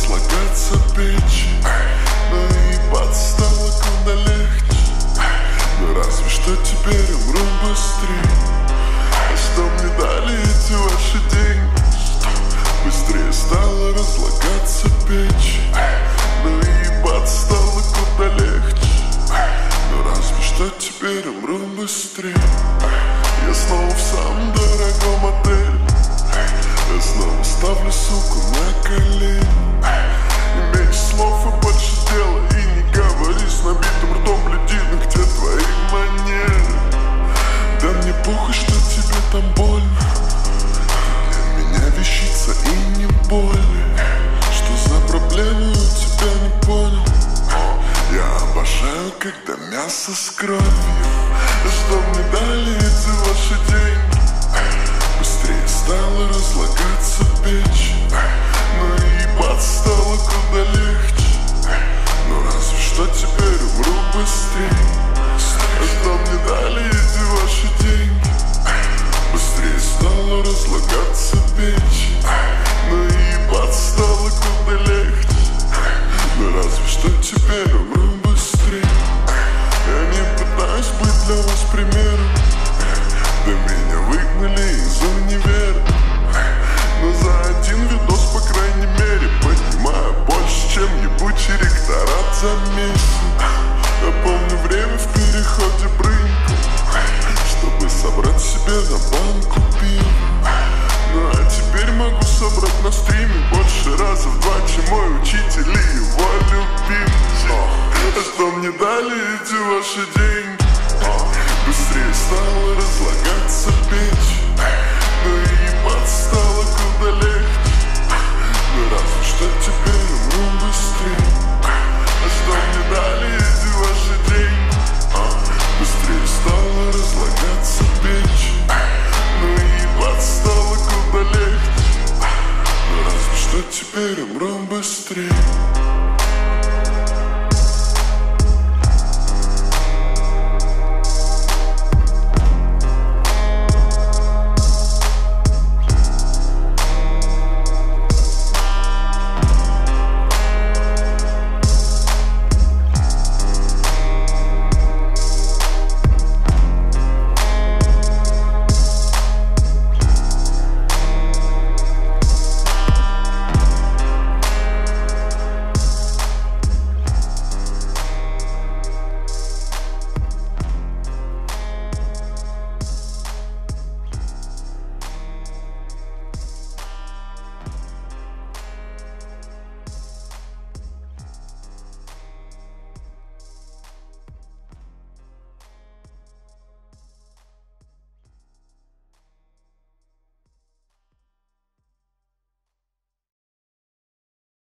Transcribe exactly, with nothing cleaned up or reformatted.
разлагаться печь, но ебаться стало куда легче. Но разве что теперь умру быстрее. А что мне дали эти ваши деньги? Быстрее стало разлагаться печь, но ебаться стало куда легче. Но разве что теперь умру быстрее. Я снова в самом дорогом отеле, я снова ставлю суку на колени. И меньше слов и больше дела. И не говори с набитым ртом, блядина, где твои манеры? Да мне похуй, что тебе там больно. Для меня вещица и не боли. Что за проблемы у тебя, не понял? Я обожаю, когда мясо с кровью. Что мне дали эти ваши деньги? Быстрее стало разлагаться печь, но ебаться стало куда легче. Но разве что теперь умру быстрее. А что мне дали эти ваши деньги? Быстрее стало разлагаться печь, но ебаться стало куда легче. Но разве что теперь умру быстрее. Я не пытаюсь быть для вас примером, да меня выгнали из универа. Но за один видос, по крайней мере, понимаю больше, чем ебучий ректорат за месяц. Я помню время в переходе в рынку, чтобы собрать себе на банку пива. Ну а теперь могу собрать на стриме больше раза в два, чем мой учитель и его любимцы. А что мне дали эти ваши деньги? Быстрее стало разлагаться печь, но ебаться стало куда легче. Но разве что теперь умру быстрее. А что мне дали